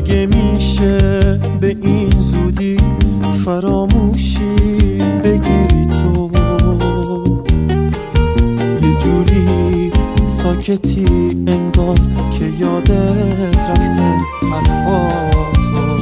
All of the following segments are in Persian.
مگه میشه به این زودی فراموشی بگیری تو؟ یه جوری ساکتی انگار که یادت رفته حرفاتو.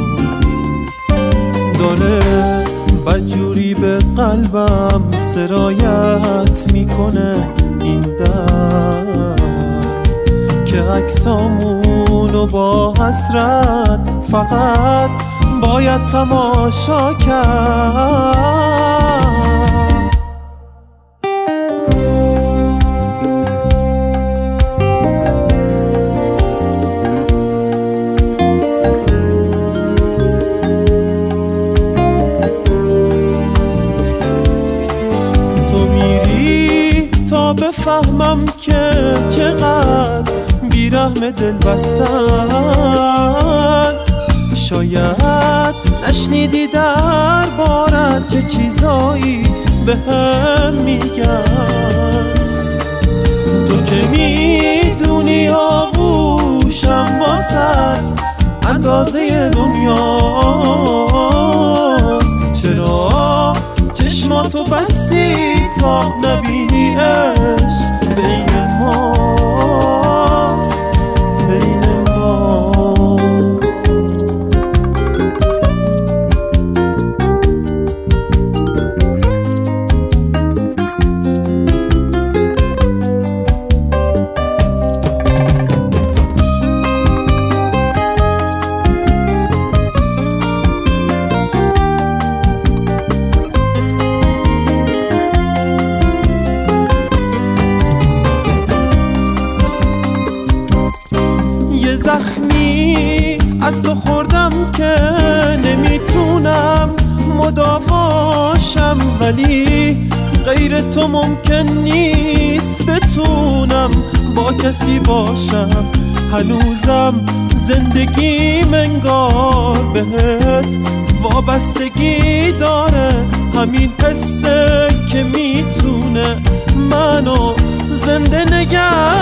داره بدجوری به قلبم سرایت میکنه این درد که عکسامونو با حسرت فقط باید تماشا کرد. تو میری تا بفهمم که چقدر بیرحم دل بستن. شاید نشنیدی در بارت چه چیزایی به هم میگن. تو که میدونی آغوشم واسد اندازه دنیاست. چرا چشماتو بستی تا نبینی عشق بین ماست، بین ماست. زخمی از تو خوردم که نمیتونم مداواشم، ولی غیر تو ممکن نیست بتونم با کسی باشم. هنوزم زندگیم انگار بهت وابستگی داره، همین حسه که میتونه منو زنده نگه